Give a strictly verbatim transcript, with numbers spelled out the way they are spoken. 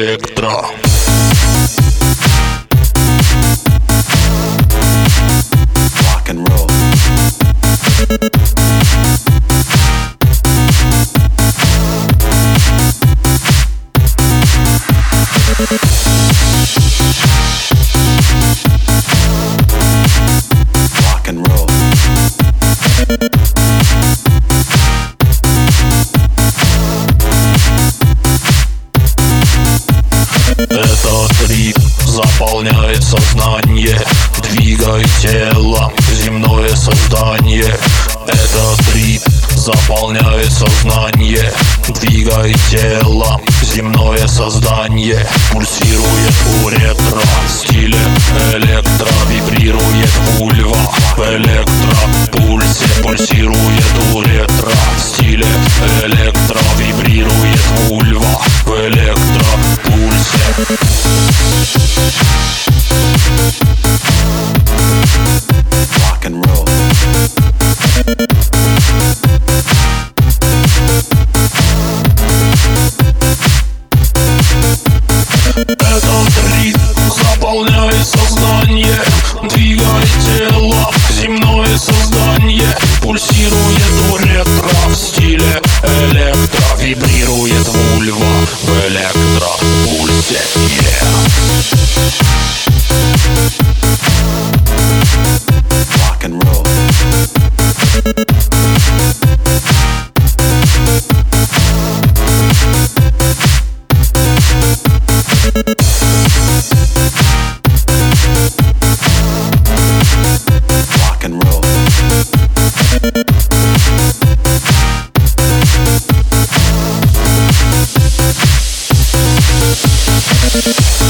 электро. Этот ритм заполняет сознание, двигай телом земное создание. Этот ритм заполняет сознание, двигай телом земное создание. Пульсирует у ретро в стиле электро, вибрирует вульва в электропульсе. Пульсирует у ретро в стиле электро, вибрирует вульва в электропульсе. Rock and roll. Этот ритм заполняет сознание, двигает тело земное создание. Пульсирует у ретро в стиле электро, вибрирует вульва в электропульсе. Yeah. Rock and roll. Rock and roll.